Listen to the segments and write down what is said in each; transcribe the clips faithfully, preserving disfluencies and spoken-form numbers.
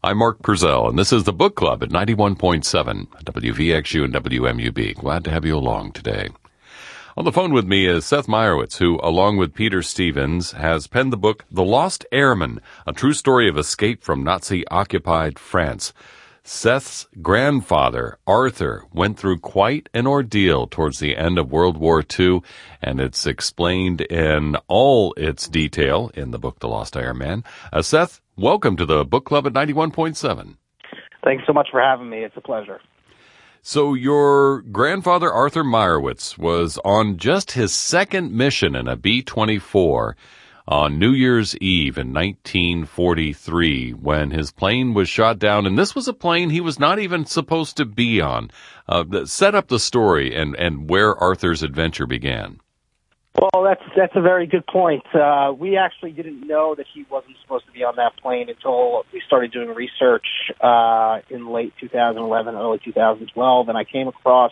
I'm Mark Purcell, and this is the Book Club at ninety-one point seven W V X U and W M U B. Glad to have you along today. On the phone with me is Seth Meyerowitz, who, along with Peter Stevens, has penned the book The Lost Airman, a true story of escape from Nazi-occupied France. Seth's grandfather, Arthur, went through quite an ordeal towards the end of World War Two, and it's explained in all its detail in the book The Lost Airman. Uh, Seth, welcome to the Book Club at ninety-one point seven. Thanks so much for having me. It's a pleasure. So your grandfather, Arthur Meyerowitz, was on just his second mission in a B twenty-four on New Year's Eve in nineteen forty-three when his plane was shot down. And this was a plane he was not even supposed to be on. Uh, set up the story and, and where Arthur's adventure began. Well, that's that's a very good point. Uh, we actually didn't know that he wasn't supposed to be on that plane until we started doing research uh, in late two thousand eleven, early two thousand twelve, and I came across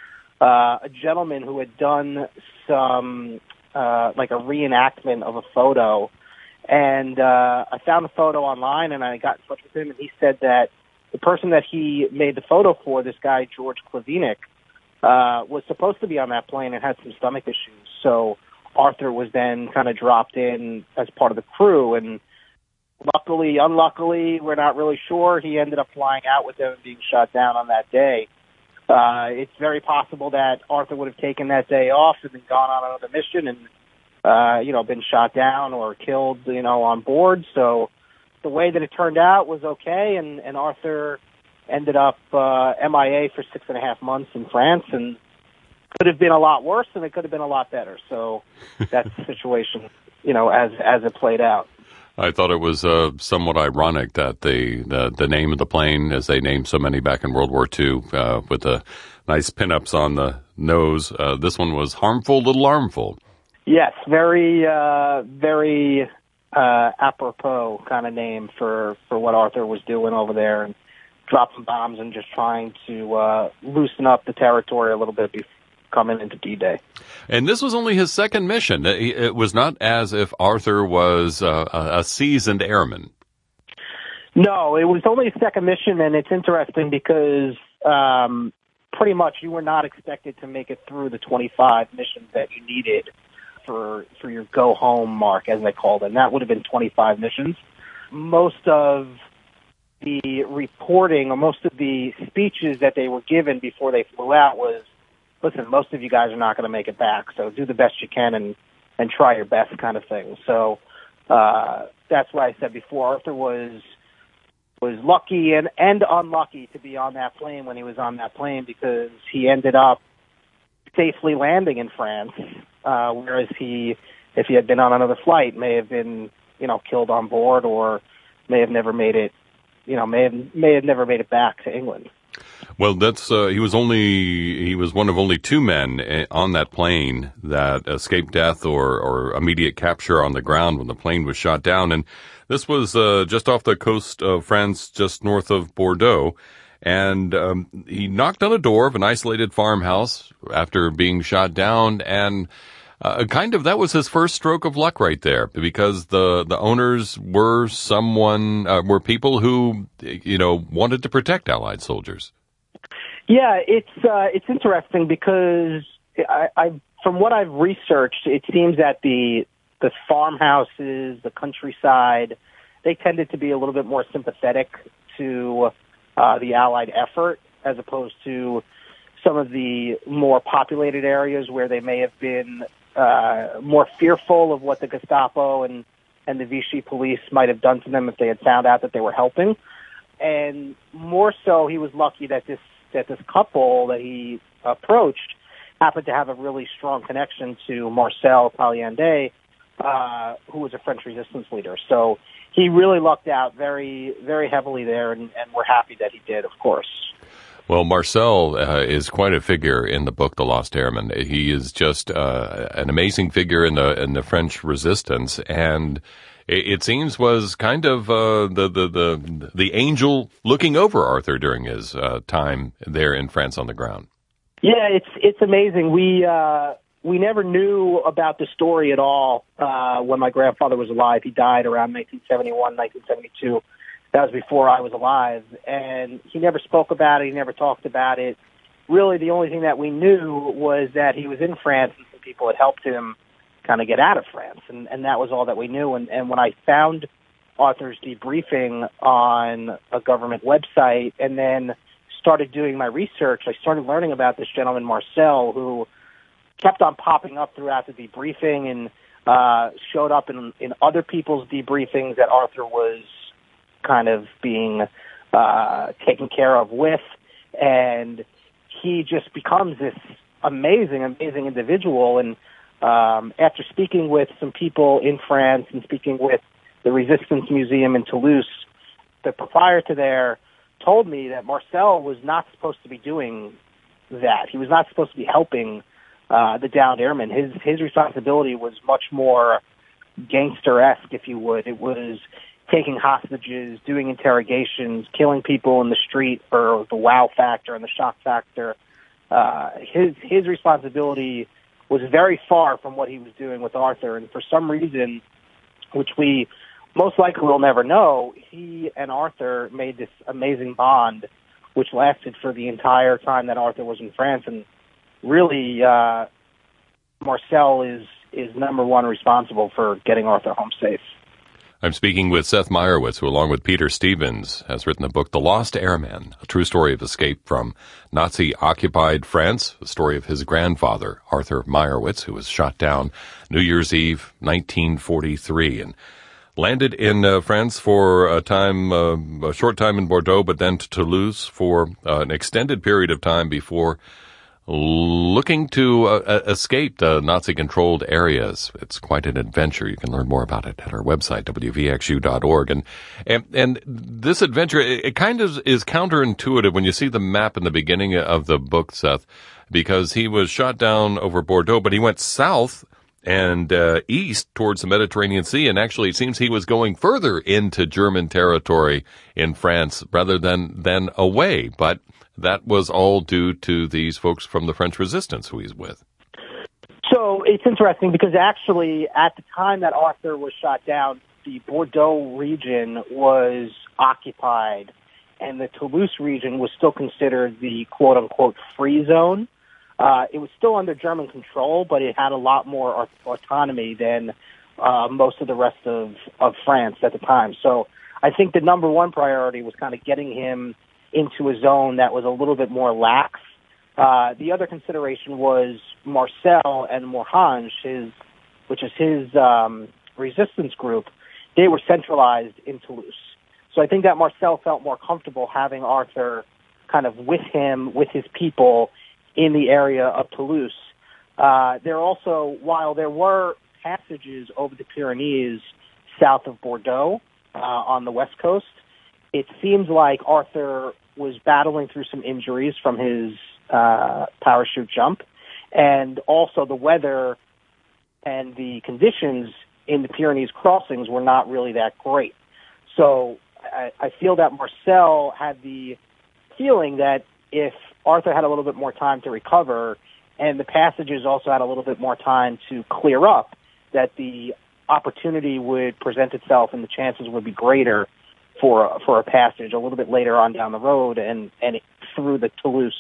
uh, a gentleman who had done some, uh, like a reenactment of a photo, and uh, I found the photo online, and I got in touch with him, and he said that the person that he made the photo for, this guy, George Klavinic, uh, was supposed to be on that plane and had some stomach issues. So Arthur was then kind of dropped in as part of the crew, and luckily, unluckily, we're not really sure, he ended up flying out with them and being shot down on that day. Uh, it's very possible that Arthur would have taken that day off and then gone on another mission and, uh, you know, been shot down or killed, you know, on board. So the way that it turned out was okay, and, and Arthur ended up uh, M I A for six and a half months in France, and could have been a lot worse, and it could have been a lot better. So that's the situation, you know, as as it played out. I thought it was uh, somewhat ironic that the, the the name of the plane, as they named so many back in World War Two, uh, with the nice pinups on the nose, uh, this one was Harmful Little Armful. Yes, very, uh, very uh, apropos kind of name for, for what Arthur was doing over there, and dropping bombs and just trying to uh, loosen up the territory a little bit before coming into D-Day. And this was only his second mission. It was not as if Arthur was uh, a seasoned airman. No, it was only a second mission, and it's interesting because um, pretty much you were not expected to make it through the twenty-five missions that you needed for for your go-home mark, as they called it. And that would have been twenty-five missions. Most of the reporting, or most of the speeches that they were given before they flew out was, listen, most of you guys are not going to make it back, so do the best you can and, and try your best kind of thing. So uh, that's why I said before, Arthur was was lucky and, and unlucky to be on that plane when he was on that plane, because he ended up safely landing in France, uh, whereas he, if he had been on another flight, may have been, you know, killed on board, or may have never made it, you know, may have, may have never made it back to England. Well, that's uh, he was only he was one of only two men on that plane that escaped death or, or immediate capture on the ground when the plane was shot down. And this was uh, just off the coast of France, just north of Bordeaux. And um, he knocked on the door of an isolated farmhouse after being shot down, and uh, kind of that was his first stroke of luck right there, because the the owners were someone uh, were people who, you know, wanted to protect Allied soldiers. Yeah, it's uh, it's interesting because I, I, from what I've researched, it seems that the the farmhouses, the countryside, they tended to be a little bit more sympathetic to uh, the Allied effort, as opposed to some of the more populated areas where they may have been uh, more fearful of what the Gestapo and, and the Vichy police might have done to them if they had found out that they were helping. And more so, he was lucky that this that this couple that he approached happened to have a really strong connection to Marcel Palandé, uh, who was a French resistance leader. So he really lucked out very, very heavily there, and, and we're happy that he did, of course. Well, Marcel uh, is quite a figure in the book, The Lost Airman. He is just uh, an amazing figure in the in the French resistance, and it seems was kind of uh, the, the the the angel looking over Arthur during his uh, time there in France on the ground. Yeah, it's it's amazing. We uh, we never knew about the story at all uh, when my grandfather was alive. He died around nineteen seventy-one, nineteen seventy-two, That was before I was alive. And he never spoke about it. He never talked about it. Really, the only thing that we knew was that he was in France and some people had helped him kind of get out of France. And, and that was all that we knew. And, and when I found Arthur's debriefing on a government website and then started doing my research, I started learning about this gentleman, Marcel, who kept on popping up throughout the debriefing and uh, showed up in, in other people's debriefings that Arthur was kind of being uh, taken care of with. And he just becomes this amazing, amazing individual. And um, after speaking with some people in France and speaking with the Resistance Museum in Toulouse, the proprietor there told me that Marcel was not supposed to be doing that. He was not supposed to be helping uh, the downed airmen. His his responsibility was much more gangster-esque, if you would. It was taking hostages, doing interrogations, killing people in the street for the wow factor and the shock factor. Uh, his his responsibility was very far from what he was doing with Arthur, and for some reason, which we most likely will never know, he and Arthur made this amazing bond, which lasted for the entire time that Arthur was in France. And really, uh, Marcel is is number one responsible for getting Arthur home safe. I'm speaking with Seth Meyerowitz, who, along with Peter Stevens, has written the book The Lost Airman, a true story of escape from Nazi-occupied France, the story of his grandfather, Arthur Meyerowitz, who was shot down New Year's Eve, nineteen forty-three, and landed in uh, France for a time, uh, a short time in Bordeaux, but then to Toulouse for uh, an extended period of time before looking to uh, escape the Nazi-controlled areas. It's quite an adventure. You can learn more about it at our website, W V X U dot org. And, and, and this adventure, it, it kind of is counterintuitive when you see the map in the beginning of the book, Seth, because he was shot down over Bordeaux, but he went south and uh, east towards the Mediterranean Sea, and actually it seems he was going further into German territory in France rather than, than away. But that was all due to these folks from the French resistance who he's with. So it's interesting because actually at the time that Arthur was shot down, the Bordeaux region was occupied and the Toulouse region was still considered the quote-unquote free zone. Uh, it was still under German control, but it had a lot more autonomy than uh, most of the rest of, of France at the time. So I think the number one priority was kind of getting him into a zone that was a little bit more lax. Uh, the other consideration was Marcel and Morhange, his, which is his um, resistance group. They were centralized in Toulouse. So I think that Marcel felt more comfortable having Arthur kind of with him, with his people in the area of Toulouse. Uh, there also, while there were passages over the Pyrenees south of Bordeaux uh, on the west coast, it seems like Arthur was battling through some injuries from his uh, parachute jump, and also the weather and the conditions in the Pyrenees crossings were not really that great. So I, I feel that Marcel had the feeling that if Arthur had a little bit more time to recover and the passages also had a little bit more time to clear up, that the opportunity would present itself and the chances would be greater for a, for a passage a little bit later on down the road and, and through the Toulouse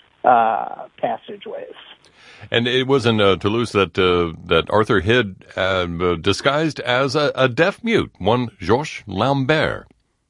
uh, passageways. And it was in uh, Toulouse that uh, that Arthur hid, uh, disguised as a, a deaf mute, one Georges Lambert.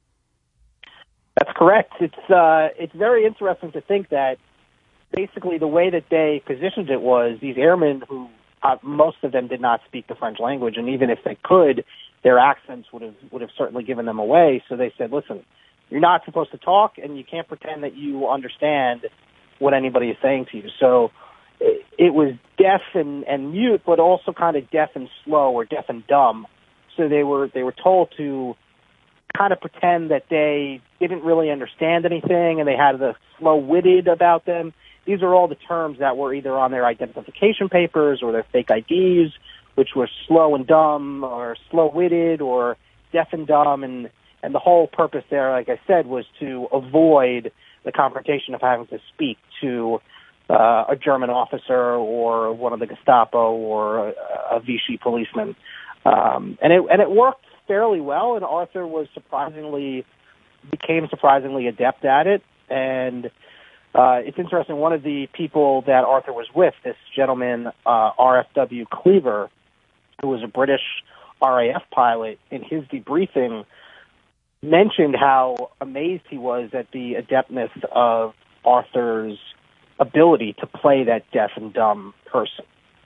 That's correct. It's uh, it's very interesting to think that basically the way that they positioned it was these airmen who uh, most of them did not speak the French language, and even if they could, their accents would have would have certainly given them away. So they said, listen, you're not supposed to talk, and you can't pretend that you understand what anybody is saying to you. So it, it was deaf and, and mute, but also kind of deaf and slow or deaf and dumb. So they were they were told to kind of pretend that they didn't really understand anything, and they had the slow-witted about them. These are all the terms that were either on their identification papers or their fake I Ds, which were slow and dumb or slow-witted or deaf and dumb. And, and the whole purpose there, like I said, was to avoid the confrontation of having to speak to uh, a German officer or one of the Gestapo or a, a Vichy policeman. Um, and, it, and it worked fairly well, and Arthur was surprisingly became surprisingly adept at it. And uh, it's interesting, one of the people that Arthur was with, this gentleman, uh, R F W Cleaver, who was a British R A F pilot, in his debriefing mentioned how amazed he was at the adeptness of Arthur's ability to play that deaf and dumb person.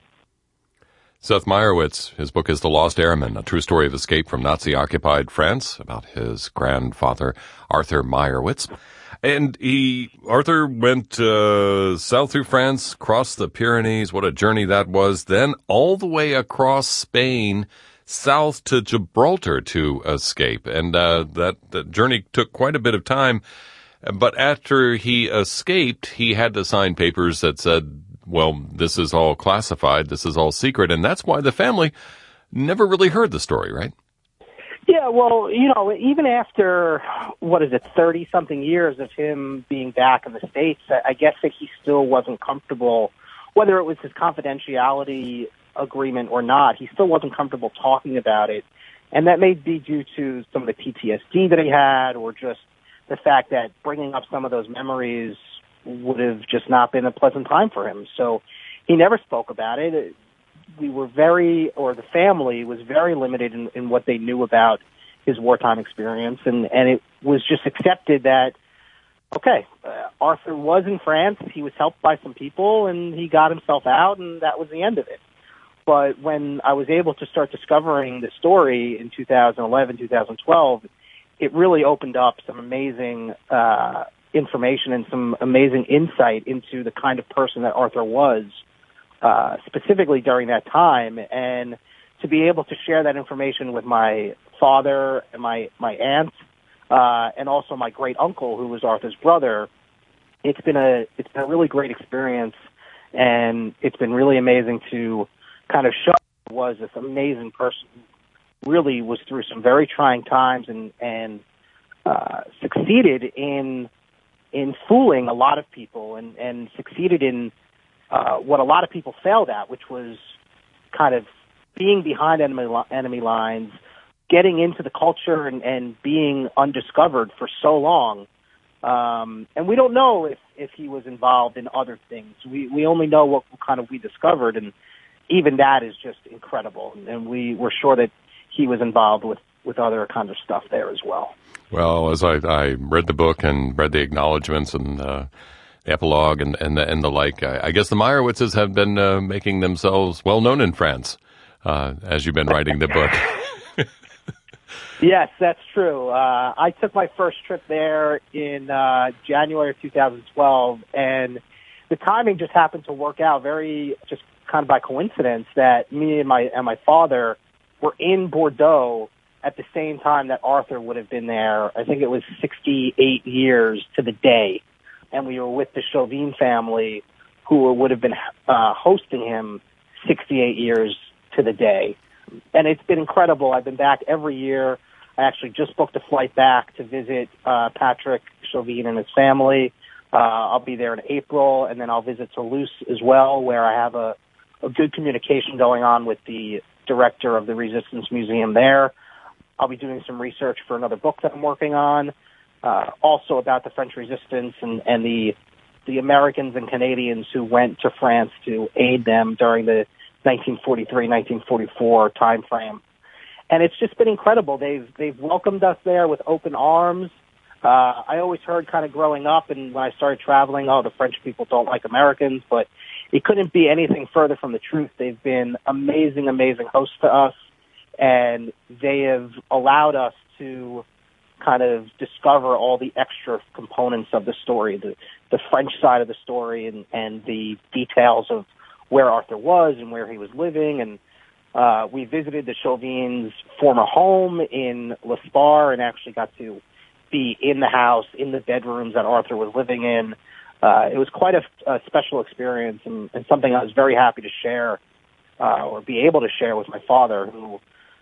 Seth Meyerowitz, his book is The Lost Airman, a true story of escape from Nazi-occupied France, about his grandfather, Arthur Meyerowitz. And he, Arthur went uh, south through France, crossed the Pyrenees, what a journey that was, then all the way across Spain, south to Gibraltar to escape. And uh, that, that journey took quite a bit of time. But after he escaped, he had to sign papers that said, well, this is all classified, this is all secret, and that's why the family never really heard the story, right? Yeah, well, you know, even after, what is it, thirty-something years of him being back in the States, I guess that he still wasn't comfortable, whether it was his confidentiality agreement or not, he still wasn't comfortable talking about it. And that may be due to some of the P T S D that he had, or just the fact that bringing up some of those memories would have just not been a pleasant time for him. So he never spoke about it. We were very, or the family was very limited in, in what they knew about his wartime experience. And, and it was just accepted that, okay, uh, Arthur was in France, he was helped by some people, and he got himself out, and that was the end of it. But when I was able to start discovering the story in two thousand eleven, two thousand twelve, it really opened up some amazing uh, information and some amazing insight into the kind of person that Arthur was, uh, specifically during that time. And to be able to share that information with my father and my, my aunt, uh, and also my great uncle, who was Arthur's brother, it's been a, it's been a really great experience. And it's been really amazing to kind of show he was this amazing person who really was through some very trying times and, and, uh, succeeded in, in fooling a lot of people and, and succeeded in uh, what a lot of people failed at, which was kind of being behind enemy, enemy lines, getting into the culture and, and being undiscovered for so long. Um, and we don't know if, if he was involved in other things. We, we only know what kind of we discovered, and even that is just incredible. And we were sure that he was involved with, with other kinds of stuff there as well. Well, as I, I read the book and read the acknowledgments and uh, the epilogue and, and, the, and the like, I, I guess the Meyerowitzes have been uh, making themselves well known in France uh, as you've been writing the book. Yes, that's true. Uh, I took my first trip there in uh, January of two thousand twelve, and the timing just happened to work out very just kind of by coincidence that me and my and my father were in Bordeaux at the same time that Arthur would have been there. I think it was sixty-eight years to the day. And we were with the Chauvin family, who would have been uh, hosting him sixty-eight years to the day. And it's been incredible. I've been back every year. I actually just booked a flight back to visit uh, Patrick Chauvin and his family. Uh, I'll be there in April, and then I'll visit Toulouse as well, where I have a, a good communication going on with the director of the Resistance Museum there. I'll be doing some research for another book that I'm working on, uh, also about the French Resistance and, and the the Americans and Canadians who went to France to aid them during the nineteen forty-three nineteen forty-four time frame. And it's just been incredible. They've they've welcomed us there with open arms. Uh, I always heard kind of growing up and when I started traveling, oh, the French people don't like Americans, but it couldn't be anything further from the truth. They've been amazing, amazing hosts to us. And they have allowed us to kind of discover all the extra components of the story, the, the French side of the story and, and the details of where Arthur was and where he was living. And uh, we visited the Chauvins' former home in L'Espar and actually got to be in the house, in the bedrooms that Arthur was living in. Uh, it was quite a, a special experience and, and something I was very happy to share uh, or be able to share with my father, who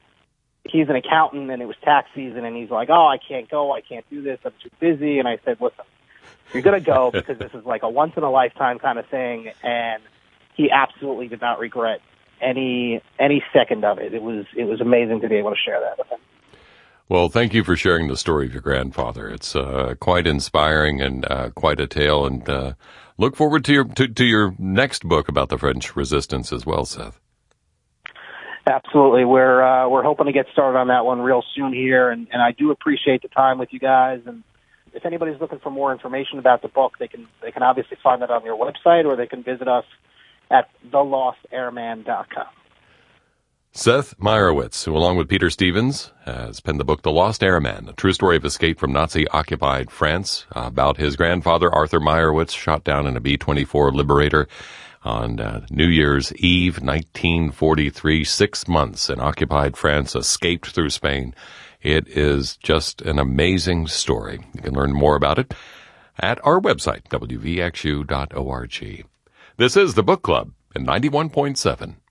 he's an accountant, and it was tax season, and he's like, oh, I can't go, I can't do this, I'm too busy. And I said, listen, you're going to go because this is like a once-in-a-lifetime kind of thing, and he absolutely did not regret any any second of it. It was it was amazing to be able to share that with him. Well, thank you for sharing the story of your grandfather. It's uh, quite inspiring and uh, quite a tale, and uh, look forward to your to, to your next book about the French Resistance as well, Seth. Absolutely. We're uh, we're hoping to get started on that one real soon here, and, and I do appreciate the time with you guys. And if anybody's looking for more information about the book, they can they can obviously find that on your website, or they can visit us at the lost airman dot com. Seth Meyerowitz, who along with Peter Stevens has penned the book The Lost Airman, a true story of escape from Nazi-occupied France, uh, about his grandfather, Arthur Meyerowitz, shot down in a B twenty-four Liberator on uh, New Year's Eve, nineteen forty-three. Six months in occupied France, escaped through Spain. It is just an amazing story. You can learn more about it at our website, w v x u dot org. This is the Book Club in ninety-one point seven